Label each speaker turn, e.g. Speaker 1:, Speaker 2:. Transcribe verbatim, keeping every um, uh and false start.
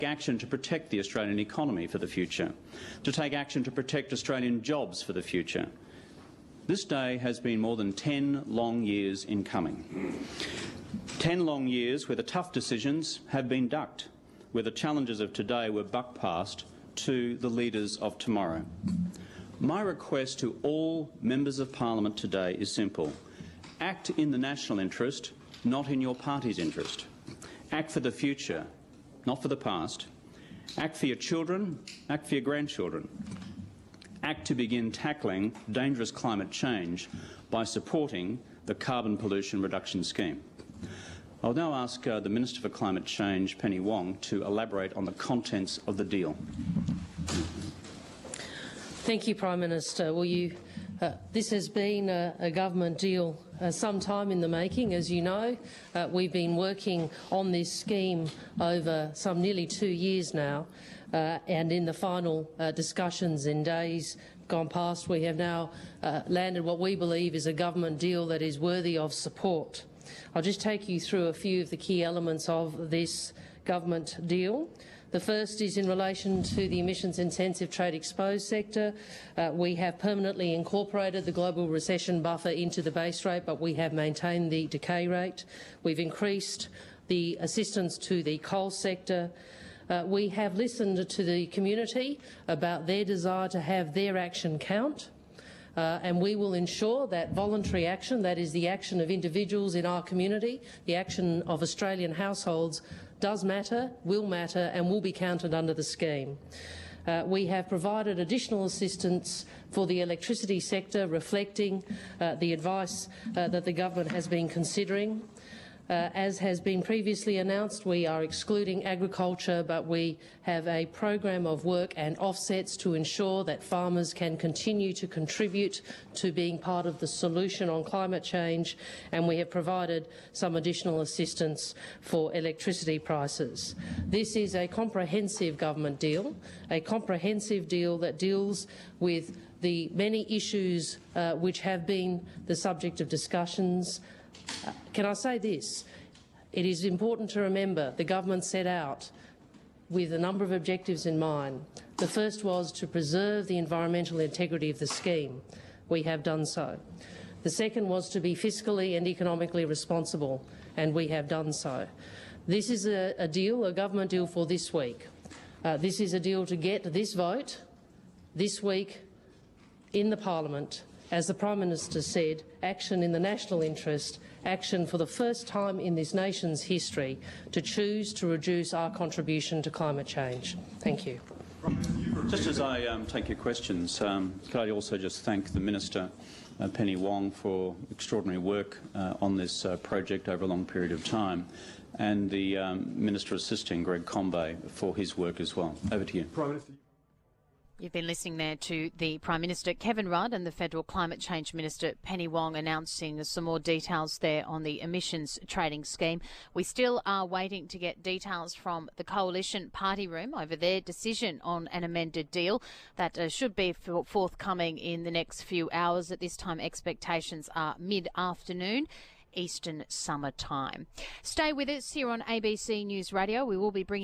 Speaker 1: action to protect the Australian economy for the future, to take action to protect Australian jobs for the future. This day has been more than ten long years in coming. Ten long years where the tough decisions have been ducked, where the challenges of today were buck passed to the leaders of tomorrow. My request to all members of Parliament today is simple. Act in the national interest, not in your party's interest. Act for the future, not for the past. Act for your children, act for your grandchildren. Act to begin tackling dangerous climate change by supporting the Carbon Pollution Reduction Scheme. I'll now ask uh, the Minister for Climate Change, Penny Wong, to elaborate on the contents of the deal.
Speaker 2: Thank you, Prime Minister. Well, you, uh, this has been a, a government deal uh, some time in the making. As you know, uh, we've been working on this scheme over some nearly two years now, uh, and in the final uh, discussions in days gone past, we have now uh, landed what we believe is a government deal that is worthy of support. I'll just take you through a few of the key elements of this government deal. The first is in relation to the emissions-intensive trade exposed sector. Uh, we have permanently incorporated the global recession buffer into the base rate, but we have maintained the decay rate. We've increased the assistance to the coal sector. Uh, we have listened to the community about their desire to have their action count. Uh, and we will ensure that voluntary action, that is the action of individuals in our community, the action of Australian households, does matter, will matter and will be counted under the scheme. Uh, we have provided additional assistance for the electricity sector, reflecting uh, the advice uh, that the government has been considering. Uh, as has been previously announced, we are excluding agriculture, but we have a program of work and offsets to ensure that farmers can continue to contribute to being part of the solution on climate change, and we have provided some additional assistance for electricity prices. This is a comprehensive government deal, a comprehensive deal that deals with the many issues uh, which have been the subject of discussions. Uh, can I say this? It is important to remember the government set out with a number of objectives in mind. The first was to preserve the environmental integrity of the scheme. We have done so. The second was to be fiscally and economically responsible, and we have done so. This is a, a deal, a government deal for this week. Uh, this is a deal to get this vote this week in the Parliament. As the Prime Minister said, action in the national interest, action for the first time in this nation's history to choose to reduce our contribution to climate change. Thank you.
Speaker 1: Just as I um, take your questions, um, could I also just thank the Minister, uh, Penny Wong, for extraordinary work uh, on this uh, project over a long period of time, and the um, Minister assisting, Greg Combet, for his work as well. Over to you. Prime Minister.
Speaker 3: You've been listening there to the Prime Minister, Kevin Rudd, and the Federal Climate Change Minister, Penny Wong, announcing some more details there on the emissions trading scheme. We still are waiting to get details from the Coalition Party Room over their decision on an amended deal. That uh, should be forthcoming in the next few hours. At this time, expectations are mid-afternoon. Eastern Summer Time. Stay with us here on A B C News Radio. We will be bringing